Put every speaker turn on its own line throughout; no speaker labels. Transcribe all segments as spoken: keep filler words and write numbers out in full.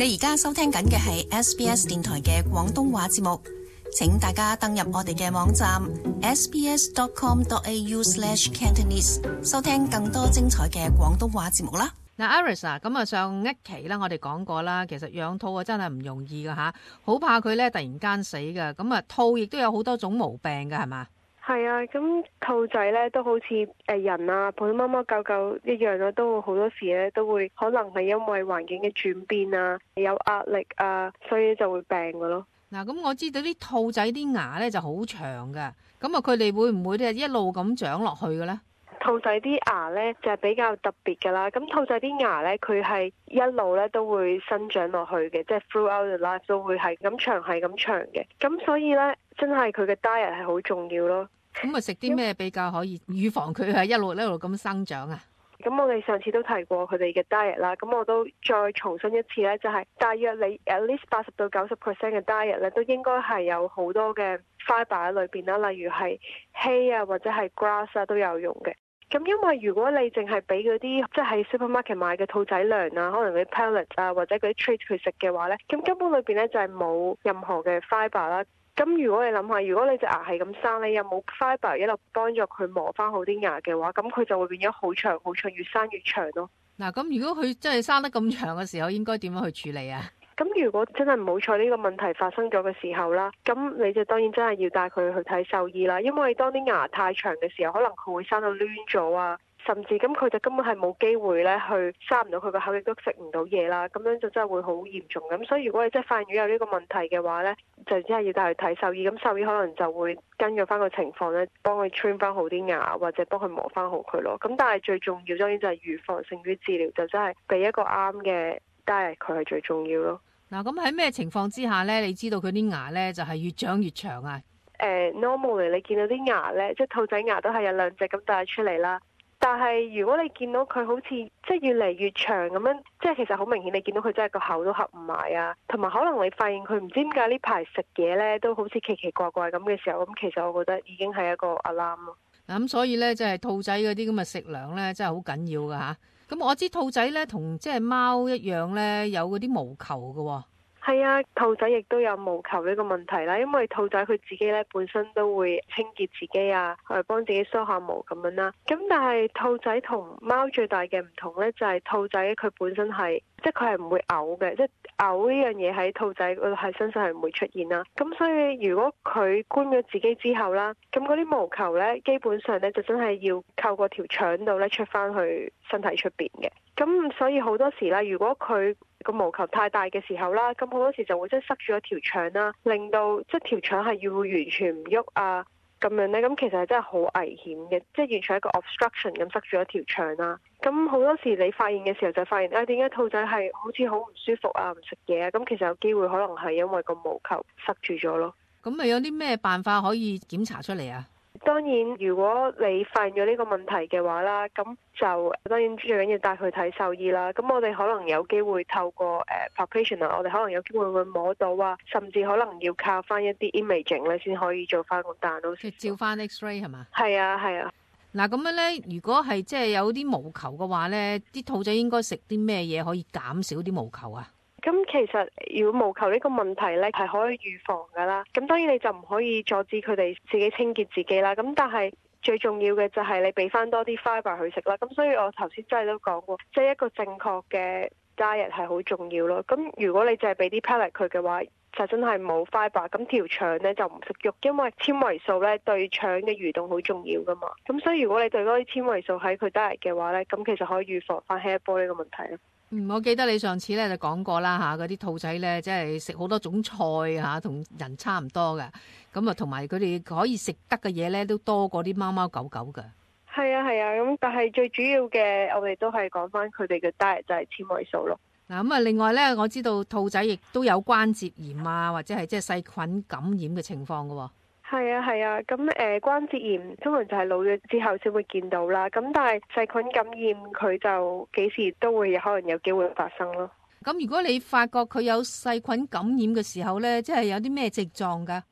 你而家收聽緊嘅係 S B S 電台嘅廣東話節目，請大家登入我哋嘅網站 s b s dot com dot a u slash cantonese 收聽更多精彩嘅廣東話節目啦。
嗱 Iris 啊，咁啊上一期啦，我哋講過啦，其實養兔啊真係唔容易噶吓，好怕佢咧突然間死噶。咁啊，兔亦都有好多種毛病噶，係嘛？
係啊，咁兔仔咧都好似誒人啊，普通貓貓狗狗一樣啦，都好多時咧都會可能係因為環境嘅轉變啊，有壓力啊，所以就會病噶咯。
嗱，咁我知道啲兔仔啲牙咧就好長噶，咁啊佢哋會唔會咧一路咁長落去嘅咧？
兔仔啲牙咧就係比較特別噶啦，咁兔仔啲牙咧佢係一路咧都會生長落去嘅，即係 throughout the life 都會係咁長係咁長嘅，咁所以咧真係佢嘅 diet 係好重要咯。
咁啊食啲咩比較可以預防佢係一路一路咁生長啊？
咁我哋上次都提過佢哋嘅 diet 啦，咁我都再重申一次咧，就係大約你 at least 八十到九十 percent 嘅 diet 咧，都應該係有好多嘅 fibre 喺裏邊啦，例如係 hay 啊或者係 grass 啊都有用嘅。咁因為如果你淨係俾嗰啲即係喺 supermarket 買嘅兔仔糧啊，可能嗰啲 pellet 啊或者嗰啲 treat 佢食嘅話咧，咁根本裏邊咧就係冇任何嘅 fibre 啦。咁如果你諗下，如果你隻牙係咁生，你有冇 fibre 一路幫助佢磨翻好啲牙嘅話，咁佢就會變咗好長好長，越生越長咯。
嗱，咁如果佢真係生得咁長嘅時候，應該點樣去處理啊？
咁如果真係唔好彩呢個問題發生咗嘅時候啦，咁你就當然真係要帶佢去睇獸醫啦。因為當啲牙太長嘅時候，可能佢會生到攣咗啊，甚至咁佢就根本係冇機會咧去生唔到佢個口，亦都食唔到嘢啦。咁樣就真係會好嚴重咁。所以如果你真係發現咗有呢個問題嘅話咧，就真係要帶佢睇獸醫。咁獸醫可能就會根據翻個情況咧，幫佢 trim 翻好啲牙，或者幫佢磨翻好佢咯。咁但係最重要當然就係預防勝於治療，就真係俾一個啱嘅 diet 佢係最重要咯。
嗱，咁喺咩情況之下咧，你知道佢啲牙咧就係越長越長啊？
誒、uh,，normally 你見到啲牙咧，即係兔仔牙都係有兩隻咁帶出嚟啦。但係如果你見到佢好似即係越嚟越長咁樣，即係其實好明顯你見到佢真係個口都合唔埋啊，同埋可能你發現佢唔知點解呢排食嘢咧都好似奇奇怪怪咁嘅時候，咁其實我覺得已經係一個 alarm 咯。
嗱，咁所以咧即係兔仔嗰啲咁嘅食糧咧真係好緊要噶吓。咁我知兔仔咧同即係貓一樣咧有嗰啲毛球噶喎。
係啊，兔仔亦都有毛球呢個問題啦，因為兔仔佢自己咧本身都會清潔自己啊，去幫自己梳下毛咁樣啦。咁但係兔仔同貓最大嘅唔同咧，就係兔仔佢本身係即係佢係唔會嘔嘅，即係嘔呢樣嘢喺兔仔嗰度係身上係唔會出現啦。咁所以如果佢關咗自己之後啦，咁嗰啲毛球咧基本上咧就真係要透過條腸度咧出翻去身體出邊嘅。咁所以好多時啦，如果佢個毛球太大嘅時候啦，咁好多時就會即係塞住咗條腸啦，令到即係條腸係要完全唔喐啊咁樣咧，咁其實係真係好危險嘅，即係完全係一個 obstruction 咁塞住咗條腸啦。咁好多時你發現嘅時候就發現啊，點解兔仔係好似好唔舒服啊，唔食嘢啊？咁其實有機會可能係因為個毛球塞住咗咯。
咁咪有啲咩辦法可以檢查出嚟啊？
當然，如果你發現咗呢個問題嘅話啦，咁就當然最緊要帶佢睇獸醫啦。咁我哋可能有機會透過誒 palpation 啊，我哋可能有機會會摸到啊，甚至可能要靠翻一啲 imaging 咧，先可以做翻個 diagnosis。即係
照翻 X-ray 係嘛？
係啊，係啊。
嗱，咁樣咧，如果係即係有啲毛球嘅話咧，啲兔仔應該食啲咩嘢可以減少啲毛球啊？
咁其實如果毛球呢個問題呢係可以預防噶啦，咁當然你就唔可以阻止佢哋自己清潔自己啦。咁但係最重要嘅就係你俾翻多啲 fibre 去食啦。咁所以我頭先真係都講過，即係一個正確嘅 diet 係好重要咯。咁如果你淨係俾啲 pellet 佢嘅話，就真係冇 fibre，咁條腸呢就唔識喐，因為纖維素呢對腸嘅蠕動好重要噶嘛。咁所以如果你對多啲纖維素喺佢 diet 嘅話呢，咁其實可以預防翻 hair ball 呢個問題咯。
嗯，我記得你上次咧就講過啦吓，嗰啲兔仔咧即係食好多種菜吓，同人差唔多嘅。咁啊，同埋佢哋可以食得嘅嘢咧都多過啲貓貓狗狗嘅。
係啊係啊，咁但係最主要嘅，我哋都係講翻佢哋嘅 diet 就係纖維素咯。
嗱，咁啊，另外咧，我知道兔仔亦都有關節炎啊，或者係即係細菌感染嘅情況嘅。
係啊係啊，咁誒、呃、關節炎通常就係老咗之後先會見到啦。咁但係細菌感染佢就幾時都會可能有機會發生咯。咁
如果你發覺佢有細菌感染嘅時候咧，即係有啲咩症狀㗎？
咁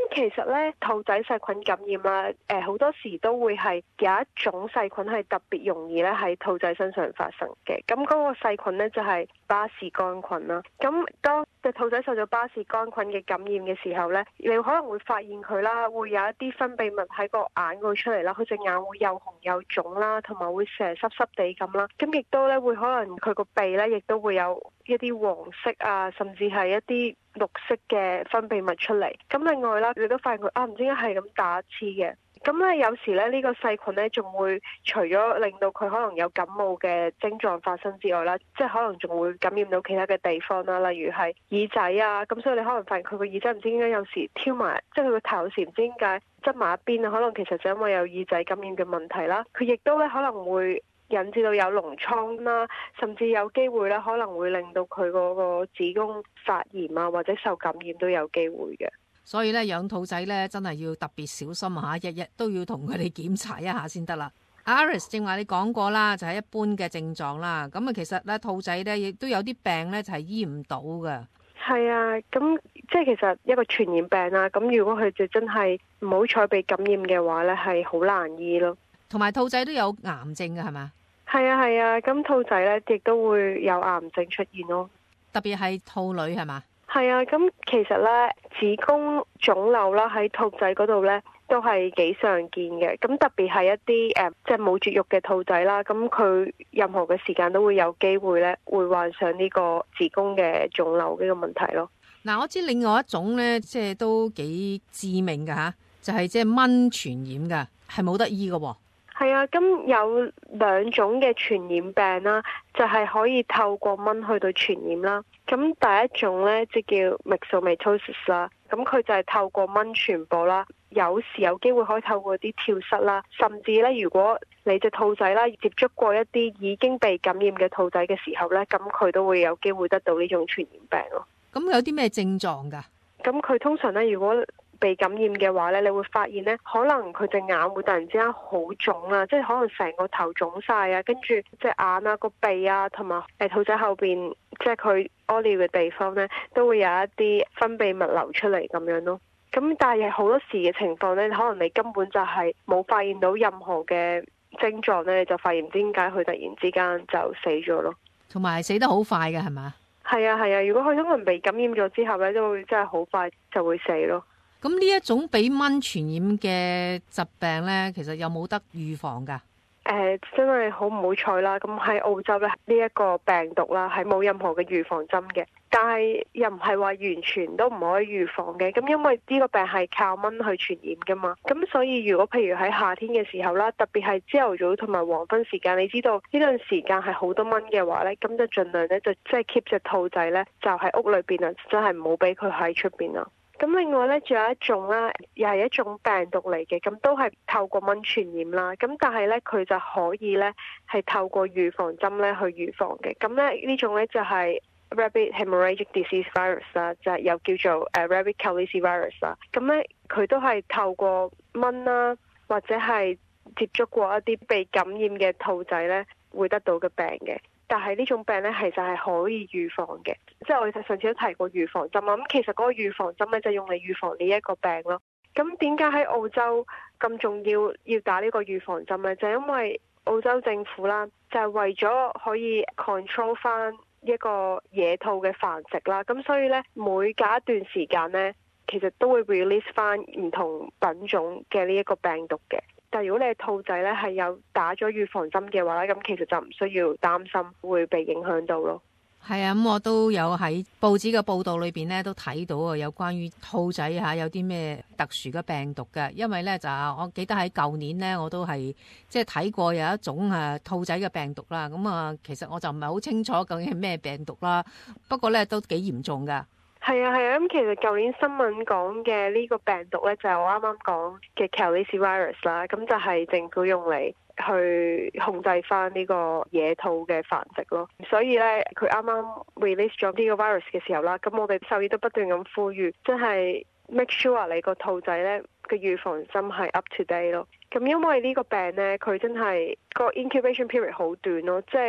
其實咧，兔仔細菌感染啦，誒好多時都會係有一種細菌係特別容易咧喺兔仔身上發生嘅。咁嗰個細菌咧就係巴氏桿菌啦。咁當隻兔仔受咗巴氏桿菌嘅感染嘅時候咧，你可能會發現佢啦，會有一啲分泌物喺個眼嗰度出嚟啦，佢隻眼會又紅又腫啦，同埋會成日濕濕地咁啦。咁亦都咧會可能佢個鼻咧亦都會有一啲黃色啊，甚至係一啲綠色嘅分泌物出嚟。咁另外啦，你都發現佢啊，唔知點解係咁打刺嘅。咁咧有時咧呢個細菌咧仲會除咗令到佢可能有感冒嘅症狀發生之外啦，即係可能仲會感染到其他嘅地方啦，例如係耳仔啊。咁所以你可能發現佢個耳仔唔知點解有時挑埋，即係佢個頭有時唔知點解側埋一邊啊，可能其實就因為有耳仔感染嘅問題啦。佢亦都咧可能會引致到有膿瘡啦，甚至有機會咧可能會令到佢嗰個子宮發炎啊，或者受感染都有機會嘅。
所以咧養兔仔咧真係要特別小心吓，日日都要同佢哋檢查一下先得啦。Iris 正話你講過啦，就係一般嘅症狀啦。咁啊，其實咧兔仔咧亦都有啲病咧就係醫唔到㗎。係
啊，咁即係其實一個傳染病啦。咁如果佢就真係唔好彩被感染嘅話咧，係好難醫咯。
同埋兔仔都有癌症㗎係嘛？
係啊係啊，咁兔仔咧亦都會有癌症出現咯。
特別係兔女係嘛？
係啊，咁其實咧子宮腫瘤啦喺兔仔嗰度咧都係幾常見嘅。咁特別係一啲誒即係冇絕育嘅兔仔啦，咁佢任何嘅時間都會有機會咧會患上呢個子宮嘅腫瘤呢個問題咯。
嗱，我知另外一種咧即係都幾致命㗎吓，就係即係蚊傳染㗎，係冇得醫㗎喎。
係啊，咁有兩種嘅傳染病啦，就係可以透過蚊去到傳染啦。咁第一種呢，即叫 myxomatosis 啦，咁佢就係透過蚊傳播啦。有時有機會可以透過啲跳蚤啦，甚至呢，如果你隻兔仔啦接觸過一啲已經被感染嘅兔仔嘅時候呢，咁佢都會有機會得到呢種傳染病咯。
咁有啲咩症狀㗎？咁
佢通常呢，如果被感染嘅話咧，你會發現咧，可能佢隻眼會突然之間好腫啊，即係可能成個頭腫晒啊，跟住隻眼啊、個鼻啊，同埋誒兔仔後邊，即係佢屙尿嘅地方咧，都會有一啲分泌物流出嚟咁樣咯。咁但係好多時嘅情況咧，可能你根本就係冇發現到任何嘅症狀咧，你就發現唔知點解佢突然之間就死咗咯。同埋死得好快嘅係嘛？係啊係啊，如果佢可能被感染咗之後咧，都會真係好快就會死咯。咁呢一種俾蚊傳染嘅疾病呢，其實有冇得預防㗎？誒、呃，真係好唔好彩啦！咁喺澳洲咧，呢、這、一個病毒啦，係冇任何嘅預防針嘅。但係又唔係話完全都唔可以預防嘅。咁因為呢個病係靠蚊去傳染㗎嘛。咁所以如果譬如喺夏天嘅時候啦，特別係朝頭早同埋黃昏時間，你知道呢段時間係好多蚊嘅話呢，咁就盡量呢，就即係 keep 隻兔仔呢，就喺屋裏邊啊，真係唔好俾佢喺出邊啊。咁另外咧，仲有一種啦，又係一種病毒嚟嘅，咁都係透過蚊傳染啦。咁但係咧，佢就可以咧係透過預防針咧去預防嘅。咁咧呢種咧就係 Rabbit Hemorrhagic Disease Virus 啦，就係又叫做誒 Rabbit Callice Virus 啦。咁咧佢都係透過蚊啦，或者係接觸過一啲被感染嘅兔仔咧，會得到嘅病嘅。但係呢種病咧，其實係可以預防嘅，即係我哋上次都提過預防針啦。咁其實嗰個預防針咧，就用嚟預防呢一個病咯。咁點解喺澳洲咁重要要打呢個預防針咧？就係因為澳洲政府啦，就係為咗可以 control 翻一個野兔嘅繁殖啦。咁所以咧，每隔一段時間咧，其實都會 release 翻唔同品種嘅呢一個病毒嘅。但如果你係兔仔咧，係有打咗預防針嘅話咧，咁其實就唔需要擔心會被影響到咯。係啊，咁我都有喺報紙嘅報道裏邊咧，都睇到啊，有關於兔仔嚇有啲咩特殊嘅病毒嘅。因為咧就我記得喺舊年咧，我都係即係睇過有一種誒兔仔嘅病毒啦。咁啊，其實我就唔係好清楚究竟係咩病毒啦。不過咧都幾嚴重㗎。係啊係啊，咁其實舊年新聞講嘅呢個病毒咧，就係我啱啱講嘅 Callice virus 啦，咁就係政府用嚟去控制翻呢個野兔嘅繁殖咯。所以咧，佢啱啱 release 咗呢個 virus 嘅時候啦，咁我哋獸醫都不斷咁呼籲，真係 make sure 你個兔仔咧嘅預防針係 up to date 咯。咁因為呢個病咧，佢真係個 incubation period 好短咯，即係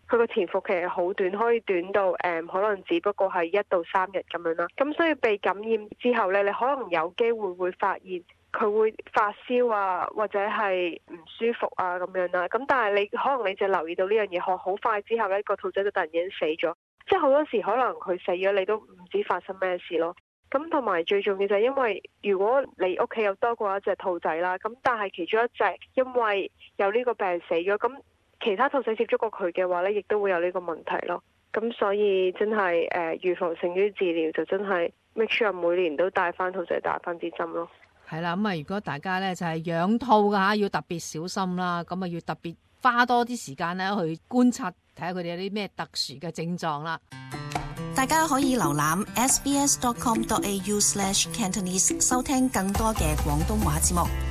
佢個潛伏期係好短，可以短到誒、嗯、可能只不過係一到三日咁樣啦。咁所以被感染之後咧，你可能有機會會發現佢會發燒啊，或者係唔舒服啊咁樣啦。咁但係你可能你就留意到呢樣嘢，好快之後咧個兔仔就突然間死咗。即係好多時可能佢死咗，你都唔知發生咩事咯。咁同埋最重要就係因為如果你屋企有多過一隻兔仔啦，咁但係其中一隻因為有呢個病死咗，咁其他兔仔接觸過佢嘅話呢，亦都會有呢個問題咯。咁所以真係誒預防勝於治療，就真係 make sure 每年都帶翻兔仔打翻支針咯。
係啦，咁啊如果大家呢就係養兔嘅嚇，要特別小心啦。咁啊要特別花多啲時間咧去觀察，睇下佢哋有啲咩特殊嘅症狀啦。
大家可以瀏覽 s b s dot com dot a u slash cantonese 收聽更多嘅廣東話節目。